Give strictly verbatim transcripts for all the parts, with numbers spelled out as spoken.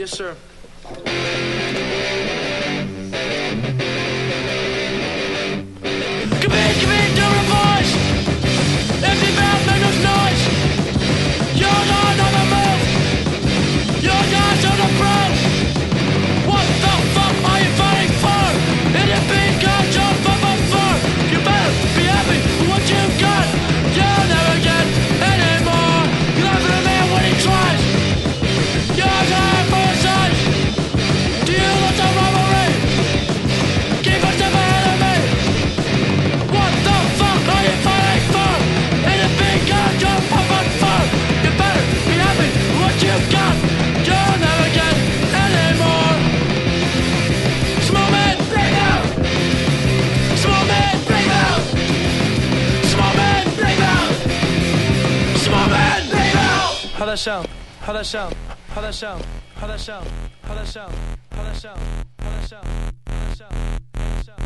Yes, sir. Come in, come in, do a voice. Empty mouth, make no noise. You're not on the move. You're not on the prowl. What the fuck are you fighting for? In your beat, got your fucking for. You better be happy with what you got. You'll never get any more. You laugh at a man when he tries. You're time for a size. Do you want some robbery? Keep a step ahead of me. What the fuck are you fighting for? In a big gun, you're fucking for. You better be happy with what you got. You'll never get any more. Small man, break out. Small man, break out. Small man, break out. Small man, break out. How that sound? How that sound? How that sound? How that sound? How that sound? How that sound? How that sound? How that sound? How that sound?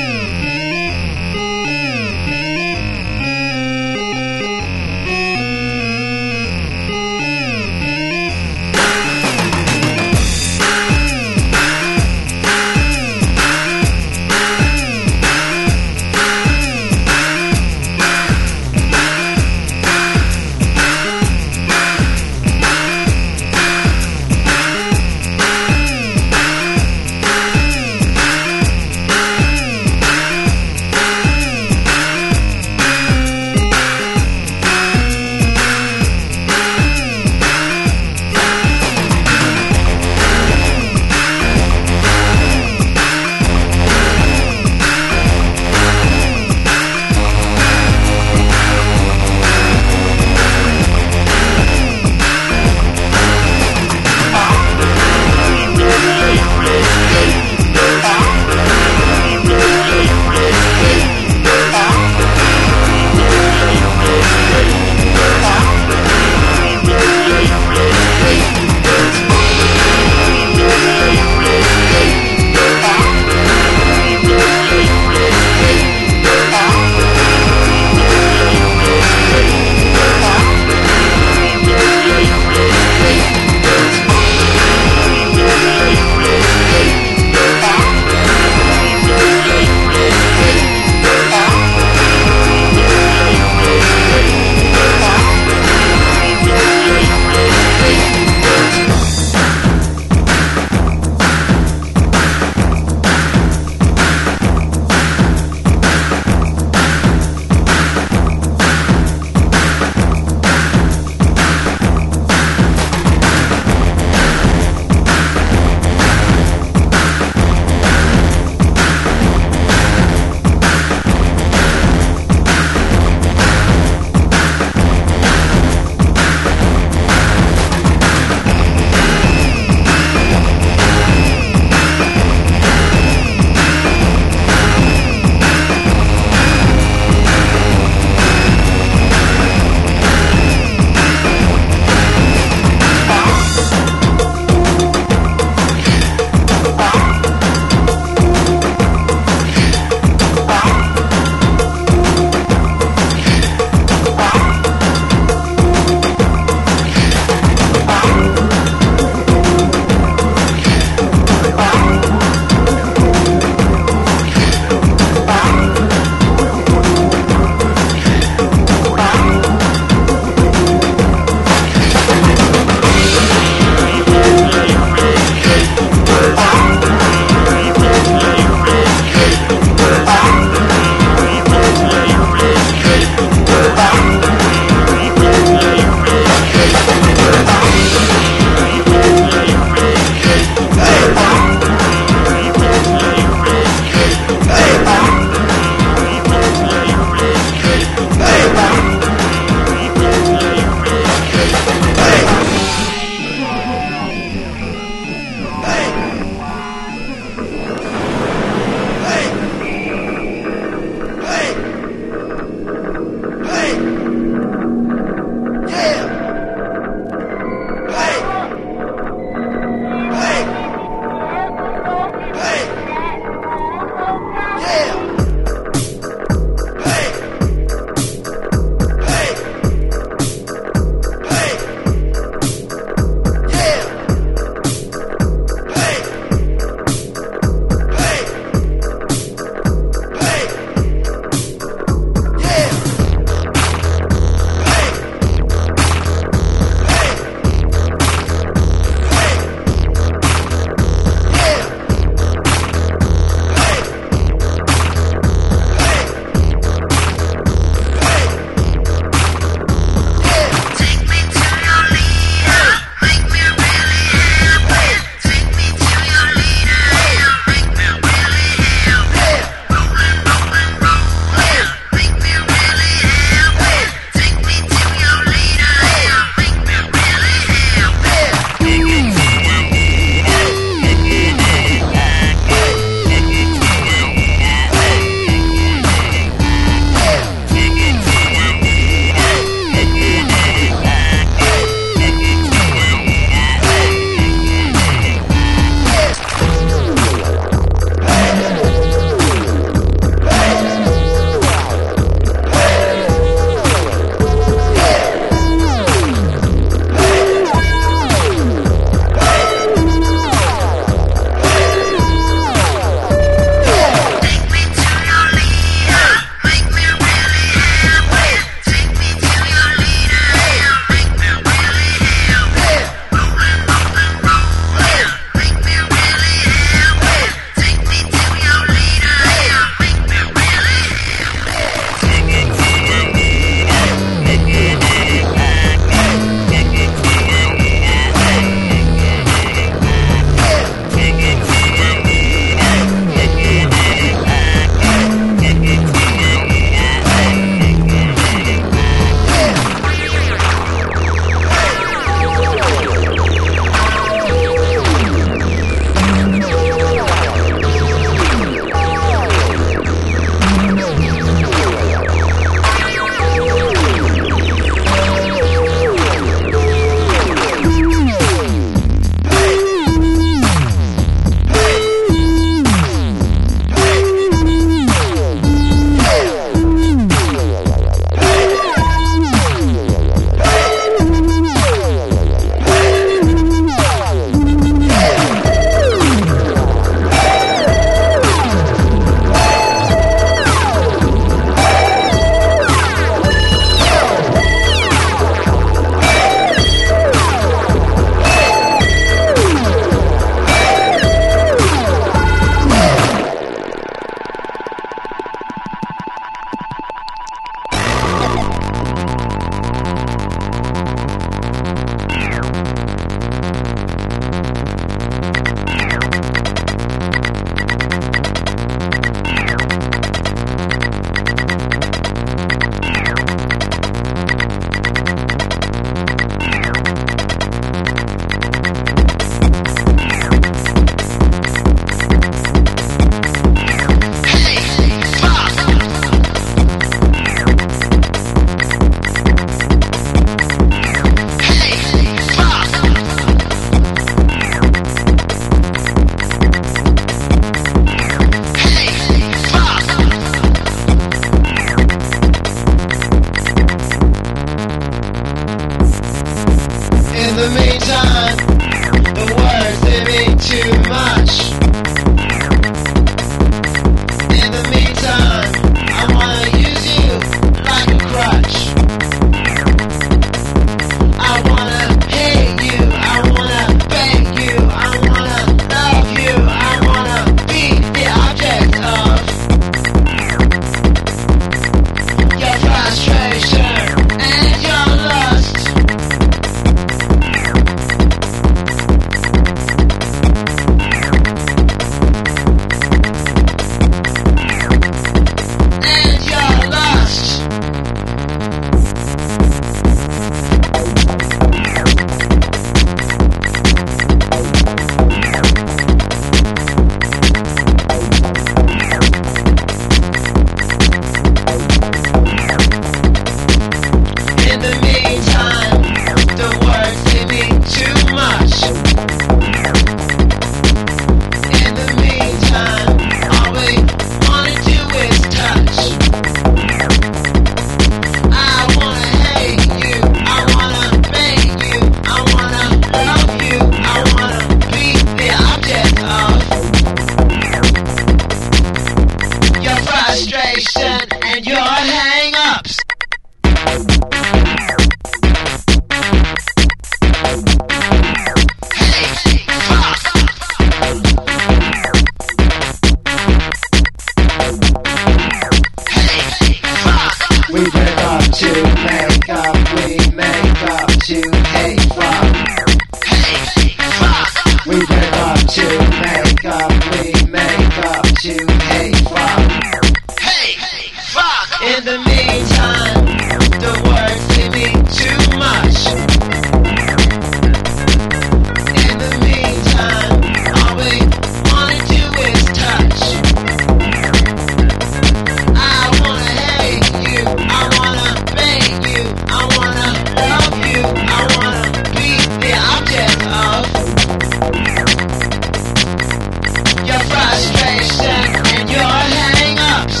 Your frustration and your hang-ups.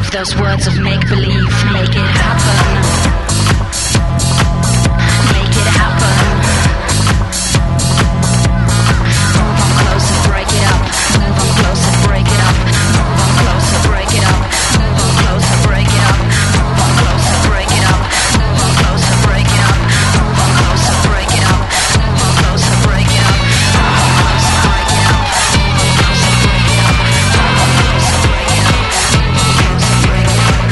those words of make-believe. Make it happen. Make it happen. Move on closer, break it up. Move on closer, break it up. Move on closer, break it up. Move on closer, break it up. Move on closer, break it up. Move on closer, break it up. Move on closer, break it up. Move on closer, break it up. Move on closer, break it up. Move on closer, break it up. Move on closer, break it up. Move on closer, break it up.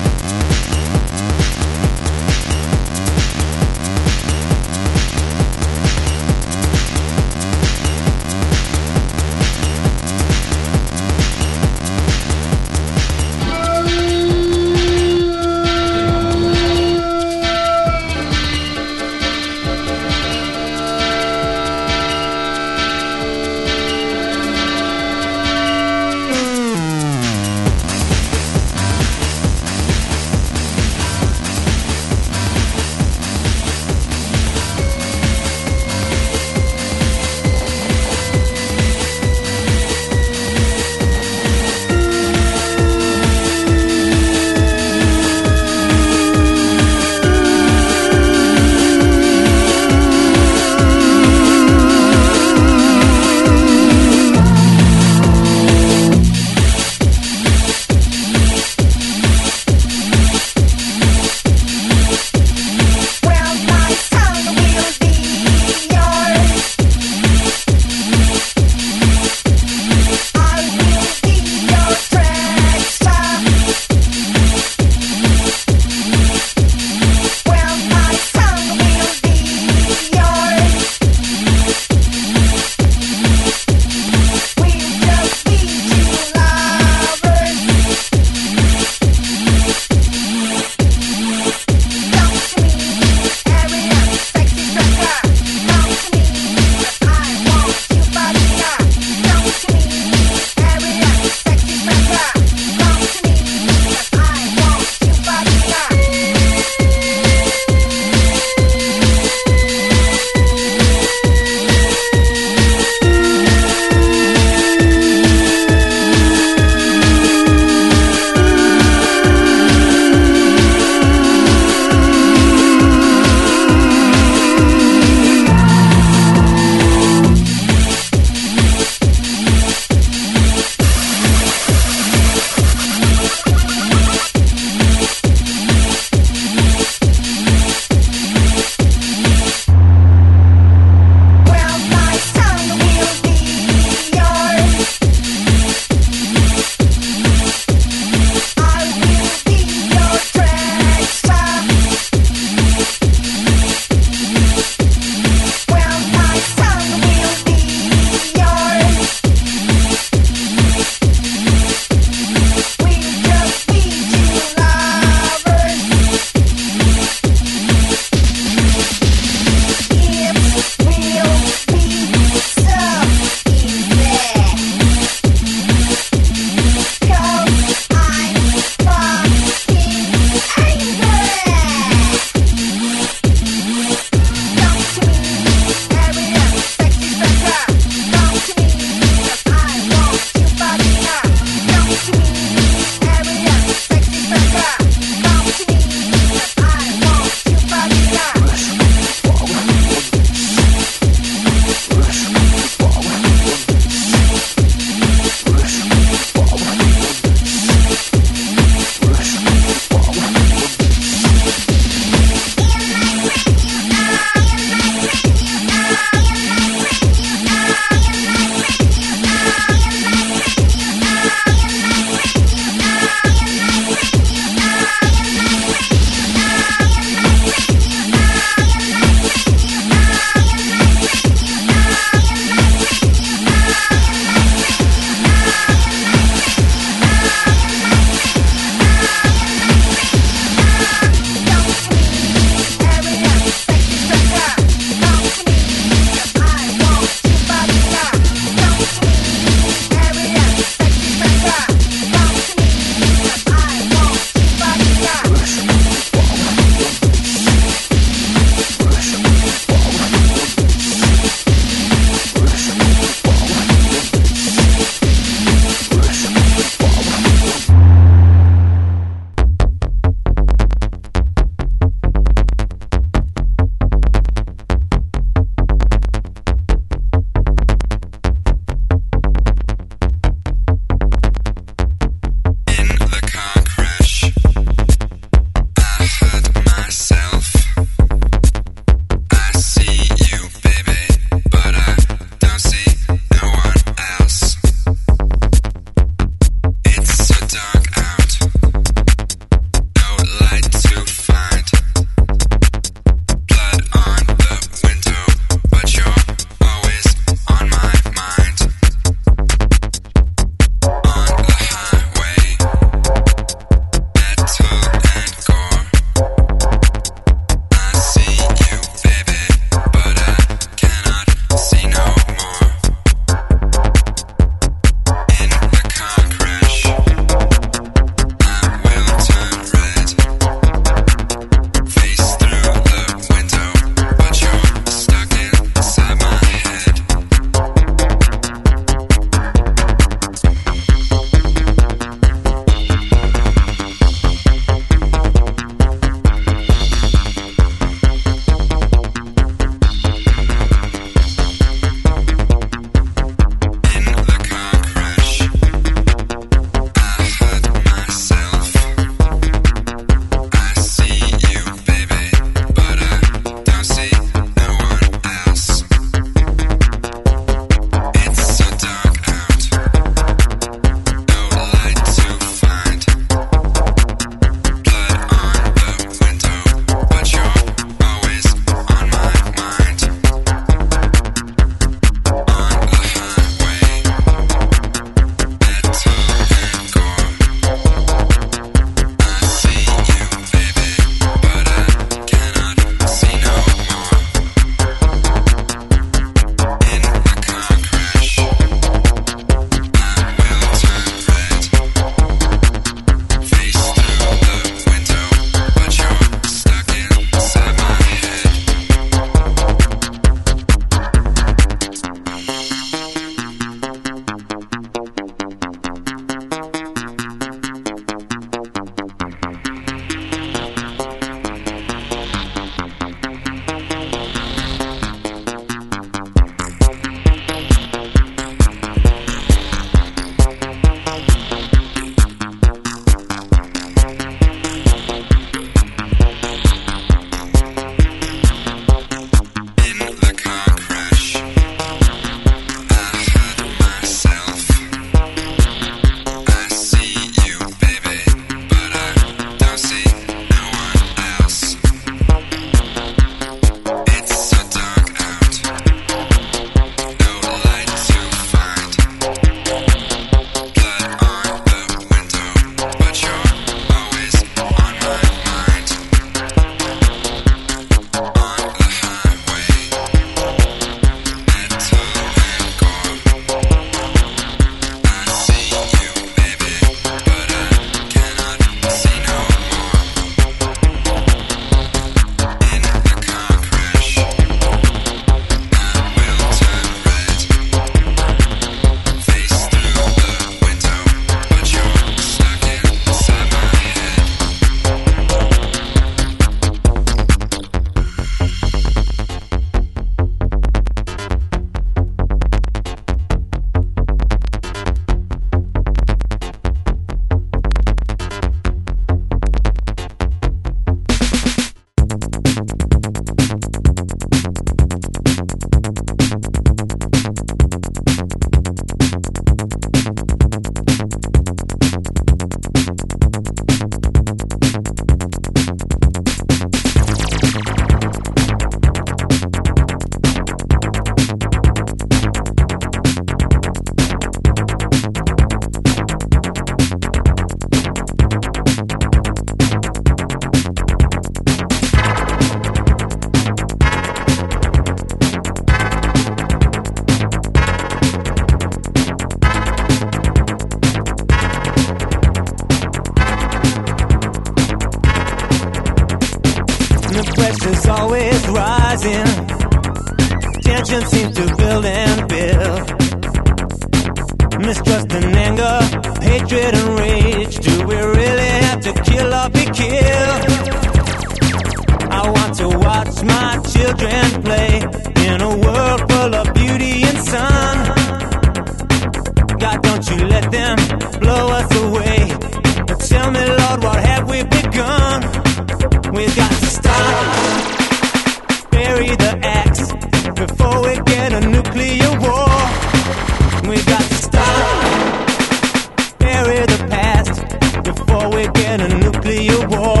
pressure's always rising. Tension seems to build and build. Mistrust and anger, hatred and rage. Do we really have to kill or be killed? I want to watch my children play in a world full of beauty and sun. God, don't you let them blow us away. But tell me, Lord, what have we begun? We've got to stop, bury the axe before we get a nuclear war. We've got to stop, bury the past before we get a nuclear war.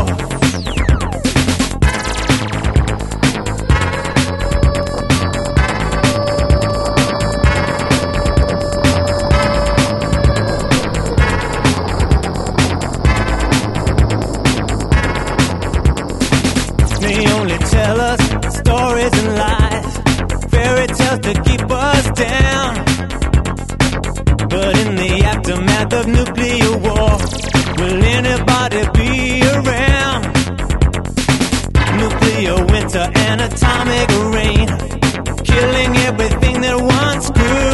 They only tell us stories and lies, fairy tales to keep us down. But in the aftermath of nuclear war, will anybody be around? Nuclear winter and atomic rain, killing everything that once grew.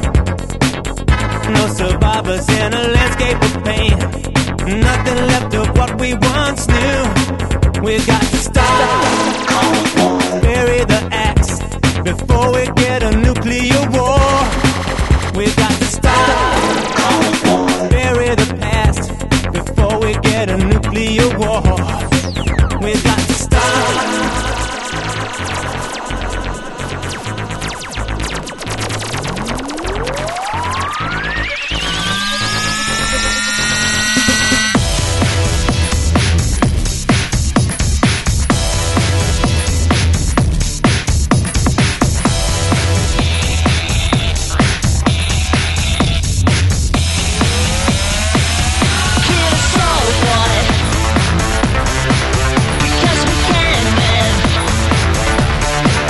No survivors in a landscape of pain, nothing left of what we once knew. We've got to stop, bury the axe before we get a nuclear war. We've got to stop, bury the past before we get a nuclear war. We've got to stop. Because we can live.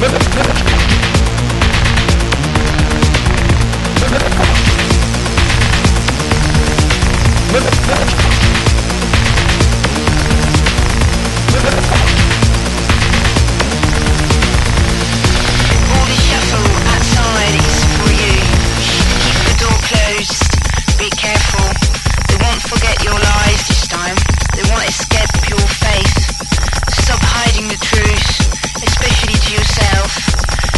Stop hiding the truth, especially to yourself.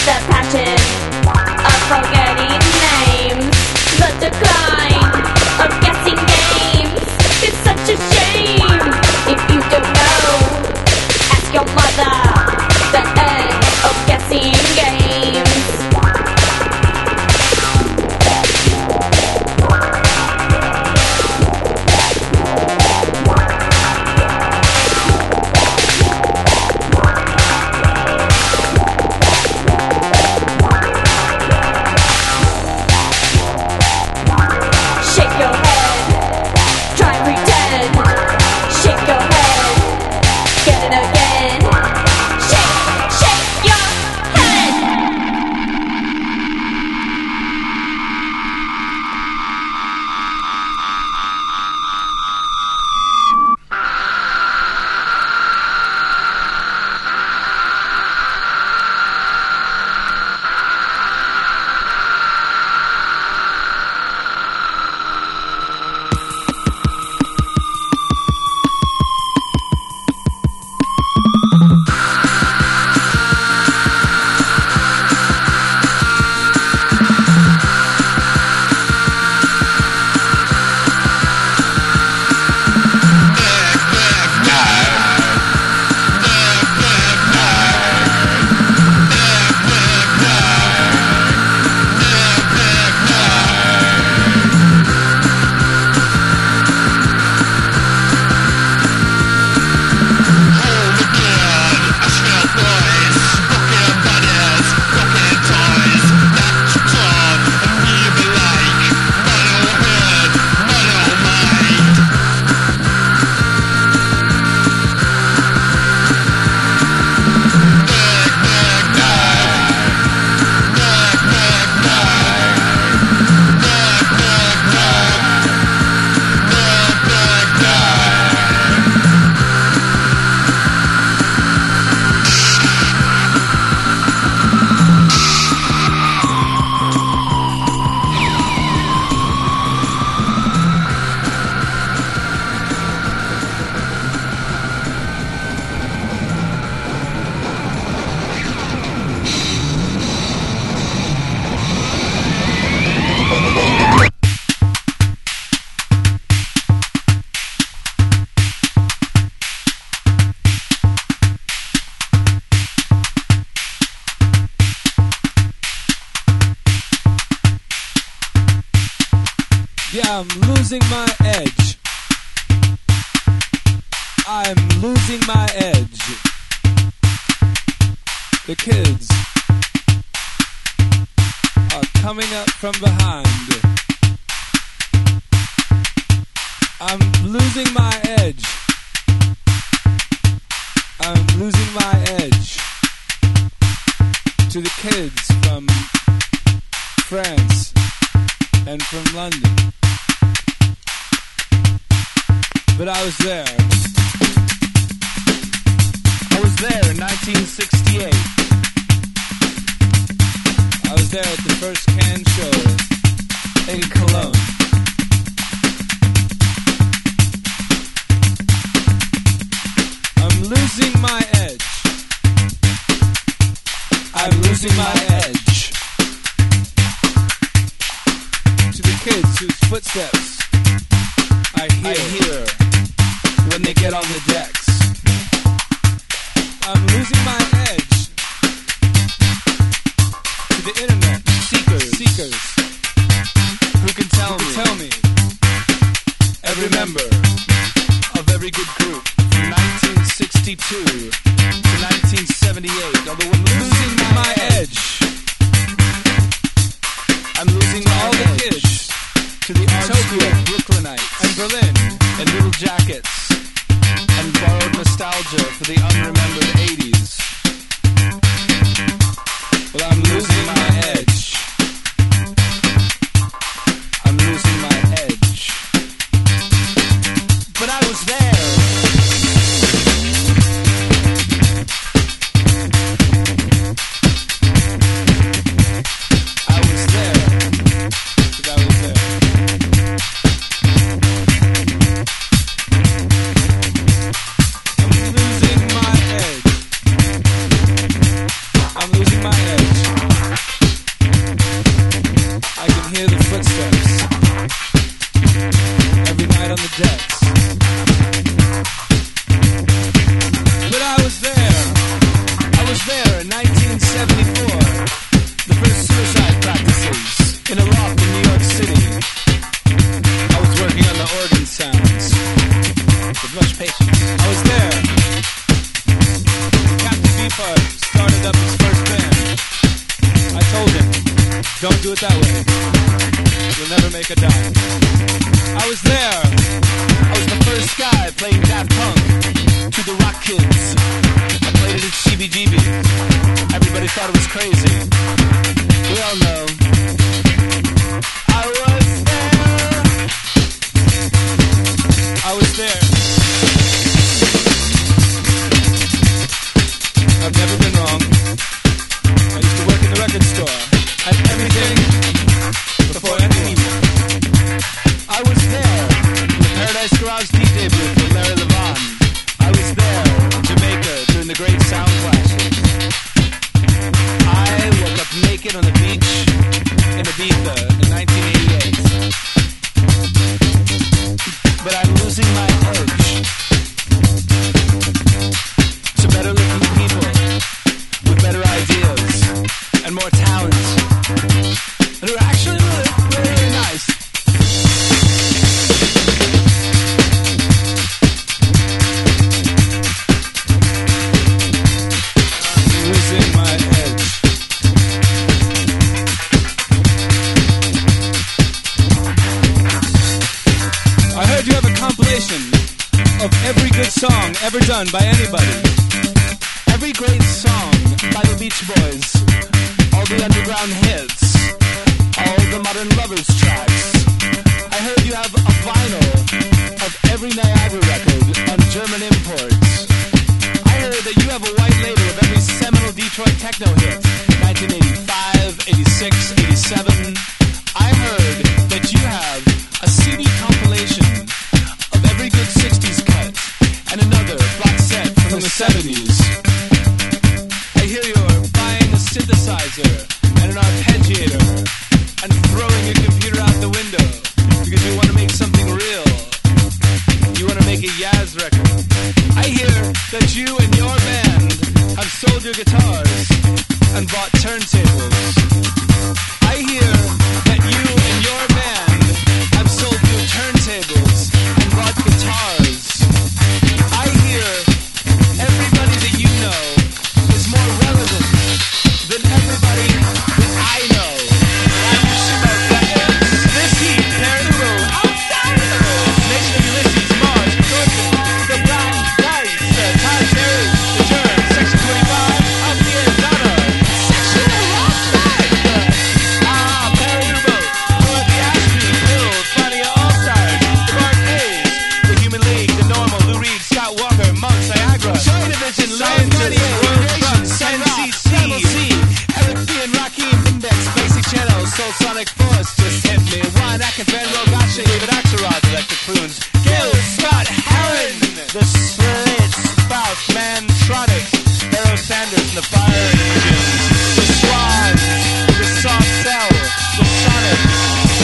the passion of forgetting names. The decline of guessing games. It's such a shame. If you don't know, ask your mother. The end of guessing games. Shake your head, try and pretend. Shake your head, get it again. Shake, shake your head. Yeah, I'm losing my edge. I'm losing my edge. The kids are coming up from behind. I'm losing my edge. I'm losing my edge to the kids from France and from London. But I was there. I was there in nineteen sixty-eight. I was there at the first Cannes show in Cologne. I'm losing my edge. I'm losing my edge to the kids whose footsteps I hear, I hear when they get on the decks. I'm losing my edge to the internet seekers, seekers who can tell who me, can tell me every member of every good group from nineteen sixty-two to nineteen seventy-eight. Although I'm losing my edge, I'm losing all the kids to the Tokyo, Brooklynites, and Berlin, and Little Jackets, and borrowed nostalgia for the unremembered eighties. Well, I'm losing my edge. I'm losing my edge. But I was there. I was there. But I was there. I'm losing my edge. I'm losing my edge. ever done by anybody. Every great song by the Beach Boys, all the underground hits, all the modern lovers tracks. I heard you have a vinyl of every Niagara record on German imports. I heard that you have a white label of every seminal Detroit techno hit, nineteen eighty-five, eighty-six, eighty-seven. I heard that you have a C D compilation of every good sixties cut and another box set from the seventies. I hear you're buying a synthesizer and an arpeggiator and throwing your computer out the window because you want to make something real. You want to make a Yaz record. I hear that you and your band have sold your guitars and bought turntables. I hear that you and your band have sold your turntables and bought guitars. I hear everybody that you know is more relevant than everybody that I know. This heat, Perry Lou, Outsiders, Nation of Ulysses, Mars, Thornton, The Black Dice, uh, Todd Terry, The Germ, Section twenty-five, Up the Arizona, Section Offside, Ah, Perry Lou, Dorothy Ashby, Bill, Funny All-Stars, The Mark Hayes, The Human League, The Normal, Lou Reed, Scott Walker, Monk, Niagara, Joy Division, Lion Guardian, Royal Trucks, N C C, Eric B. and Rakim, Index, Basic Channel, Soul Sonic Force, Just Hit Me, Juan Atkins, Van Rowe, Gotcha, David Axelrod, Electric Prunes, Gil, Scott, Heron, The Slits, Spout, Mantronic, Barrow Sanders, and the Fire Engines, The Swans, The Soft Cell, The Sonics,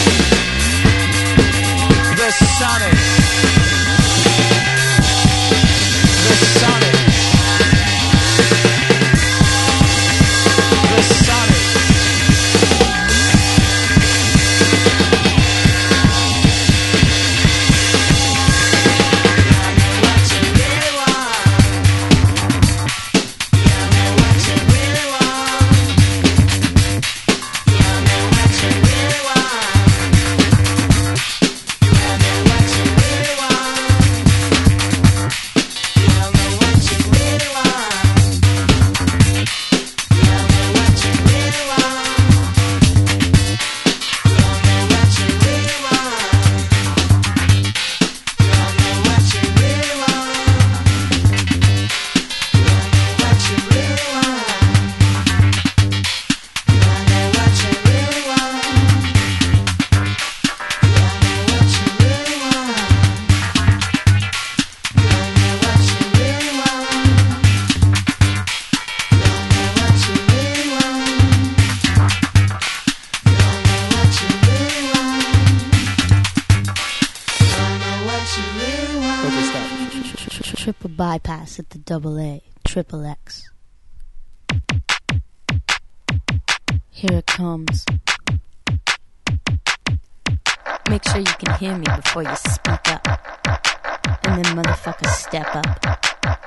The Sonics, The Sonics, The Sonics. Triple bypass at the double A, triple X. Here it comes. Make sure you can hear me before you speak up. And then motherfuckers step up.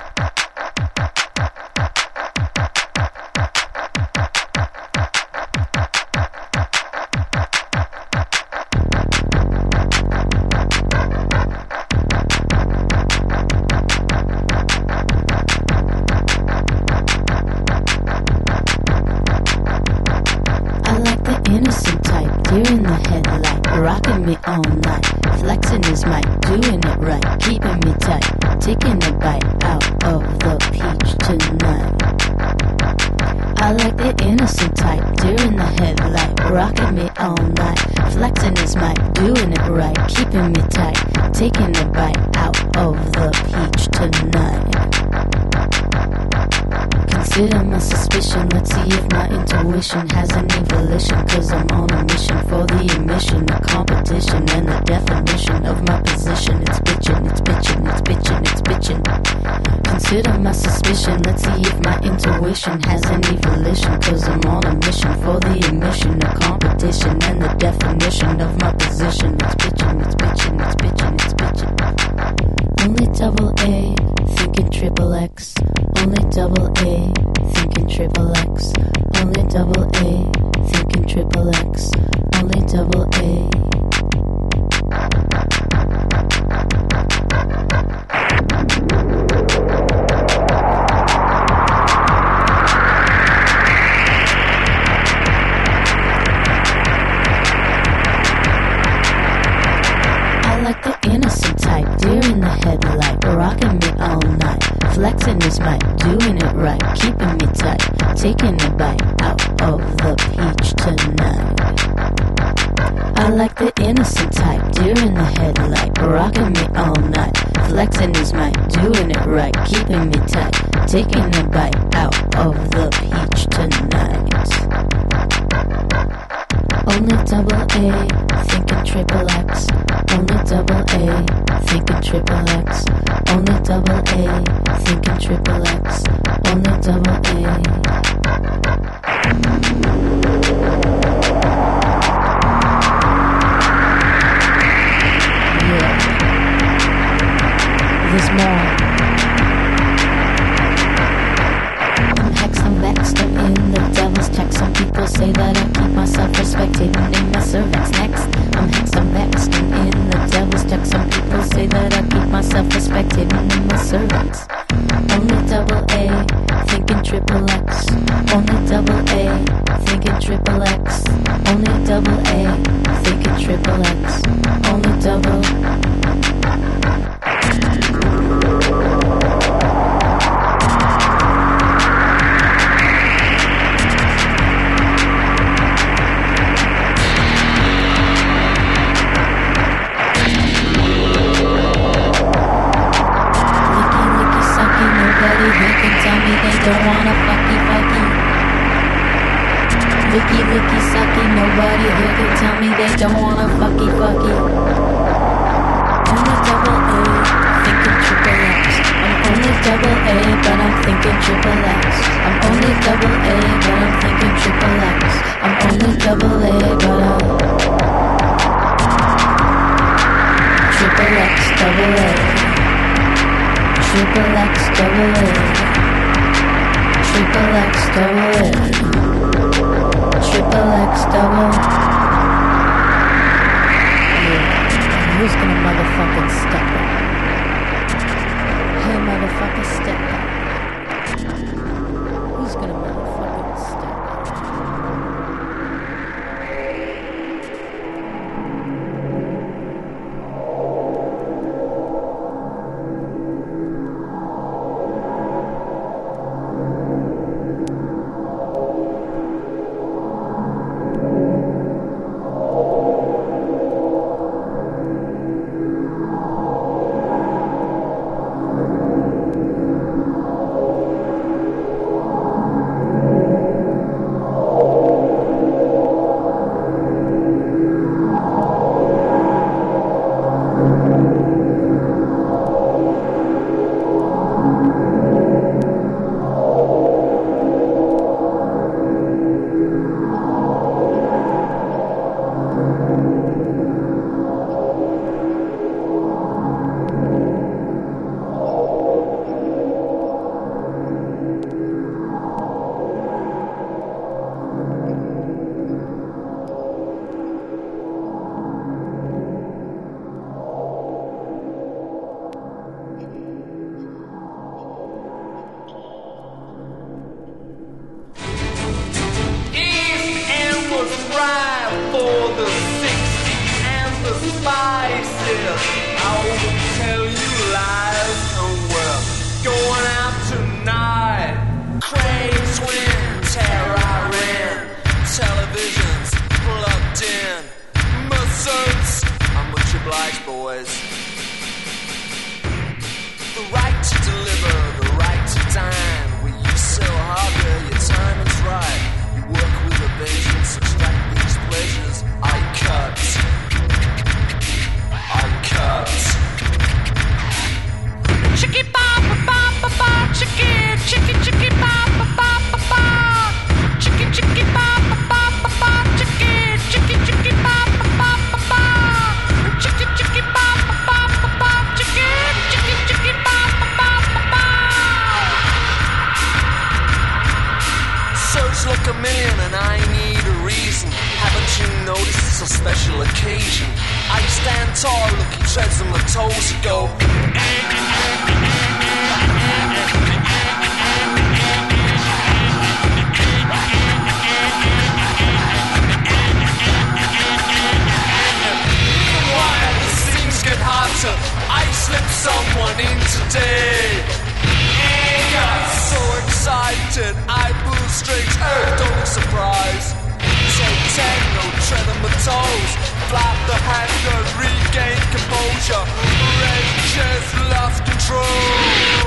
Innocent type, deer in the headlight, rocking me all night, flexing his mic, doing it right, keeping me tight, taking a bite out of the peach tonight. I like the innocent type, deer in the headlight, rocking me all night, flexing his mic, doing it right, keeping me tight, taking a bite out of the peach tonight. Consider my suspicion, let's see if my intuition has any volition, cause I'm on a mission for the emission of competition and the definition of my position. It's bitchin', it's bitchin', it's bitchin', it's bitchin'. Consider my suspicion, let's see if my intuition has any volition, cause I'm on a mission for the emission of competition and the definition of my position. It's bitchin', it's bitchin', it's bitchin', it's bitchin'. Only double A, thinking triple X. Only double A, thinking triple X. Only double A, thinking triple X. Only double A. Flexing is my doing it right, keeping me tight, taking a bite out of the peach tonight. I like the innocent type, deer in the headlight, rocking me all night. Flexing is my doing it right, keeping me tight, taking a bite out of the peach tonight. Only double A, thinking triple X. Only double A, thinking triple X. Only double A, thinking triple X. Only double A. Yeah. There's more. I'm hex, I'm vexed, I'm in the devil's check. Some people say that I keep myself respected and name my servants next. I'm hex, I'm vexed, I'm in the devil's check. Some people say that I keep myself respected and name my servants. Only double A, thinking triple X. Only double A, thinking triple X. Only double A, thinking triple X. Only double. Don't wanna fucky fucky. Licky licky sucky. Nobody here can tell me they don't wanna fucky fucky. Only double A, thinking triple X. I'm only double A, but I'm thinking triple X. I'm only double A, but I'm thinking triple X. I'm only double A, but I'm triple X, double A. Triple X, double A. Triple X double A. Triple X double. Yeah. Who's gonna motherfucking step up? Hey motherfucker, step up. Who's gonna motherfucking step up? I slipped someone in today. ten, no tread on my toes. Flap the handgun, regain composure. Rage has lost control.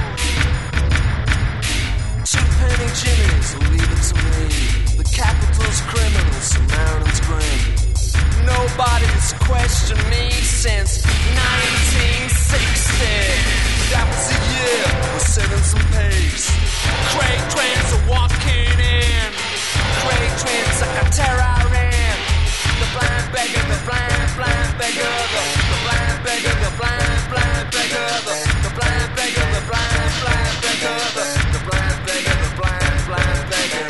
Two penny jimmies will leave it to me. The capital's criminal, Samaritan's grim. Nobody's questioned me since nineteen sixty. That was the year we're setting some pace. Craig twins are walking in. Craig twins like a terror in. The blind beggar, the blind, blind beggar, the, the blind beggar, the blind, blind beggar, the, the blind beggar, the blind, blind beggar, the, the blind beggar, the blind, blind beggar.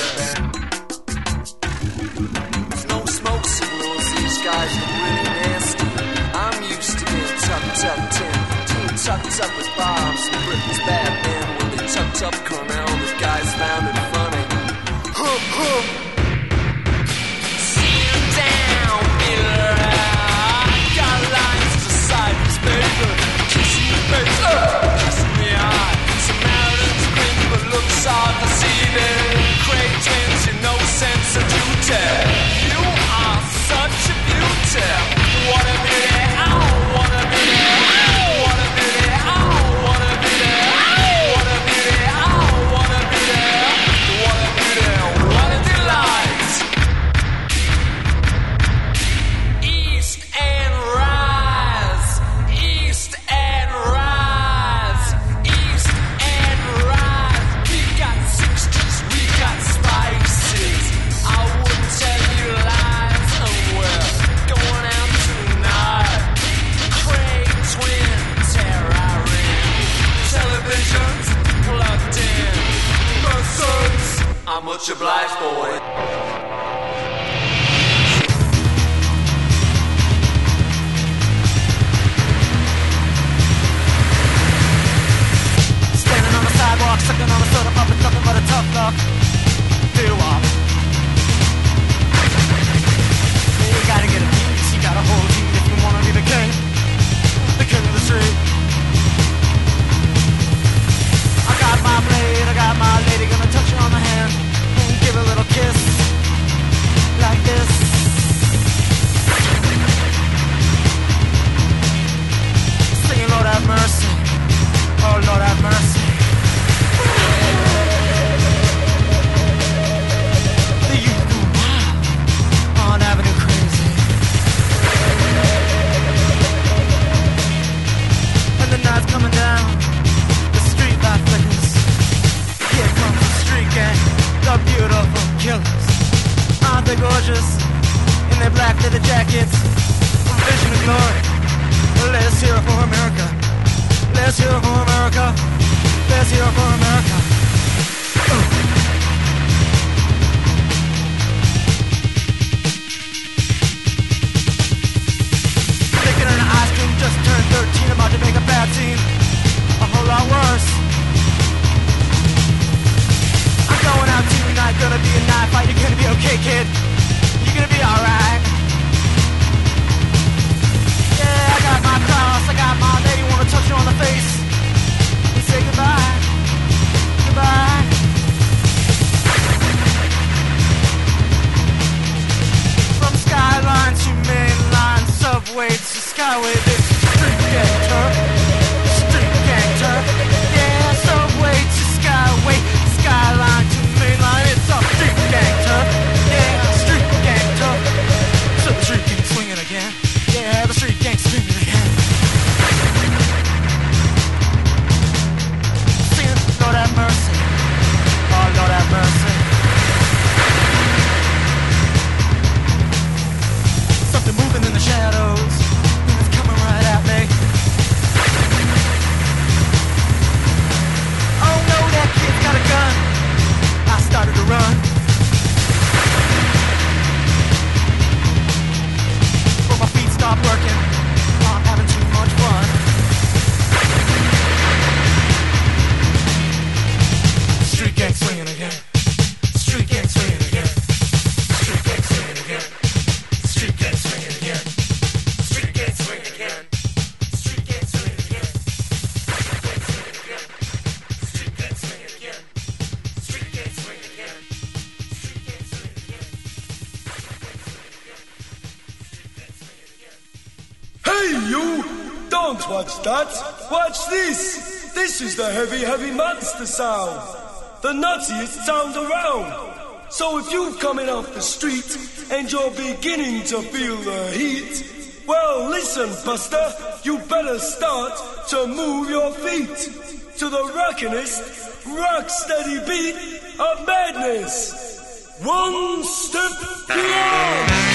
There's no smoke signals, these guys are really nasty. I'm used to being tucked up, tin, tin tucked up with bombs. Britain's bad man when they tucked up Cornell. The guys found it funny. Huh, huh. Looks are deceiving. Craig twins, you know sense of duty. You are such a beauty. What a beauty, oh, what a beauty. What a beauty, oh, what a beauty. What a beauty, oh, what a beauty. What a beauty, what a delight. East and rise. East and rise. East and rise. We got spices. I wouldn't tell you lies. And we're going out tonight. Craig twin terroring. Television's plugged in. Persons, I'm much obliged, boy. Standing on the sidewalk, sucking on the soda pop, it's nothing but a tough luck. Do-wop. You gotta get a piece, you gotta hold it if you wanna be the king, the king of the street. I got my blade, I got my lady, gonna touch you on the hand and give a little kiss like this. Singing Lord have mercy, oh Lord have mercy. Avenue crazy. And the night's coming down, the street light flickers. Here comes the street gang, the beautiful killers. Aren't they gorgeous in their black leather jackets? A vision of glory. Let's hear it for America. Let's hear it for America. Let's hear it for America. Oh. Just turned thirteen, about to make a bad scene. A whole lot worse. I'm going out tonight, gonna be a knife fight. You're gonna be okay, kid. You're gonna be alright. Yeah, I got my cross, I got my lady, wanna touch you on the face and say goodbye. Goodbye. From skyline to mainline, subway to skyway, this street gang turf, street gang turf, yeah, subway to skyway, skyline to mainline, it's a street gang turf, yeah, street gang turf, so the street gang swinging again, yeah, the street gang swinging again. Don't watch that. Watch this. This is the heavy, heavy monster sound. The nuttiest sound around. So if you're coming off the street and you're beginning to feel the heat, well, listen, Buster, you better start to move your feet to the rockinest, rock-steady beat of madness. One step beyond.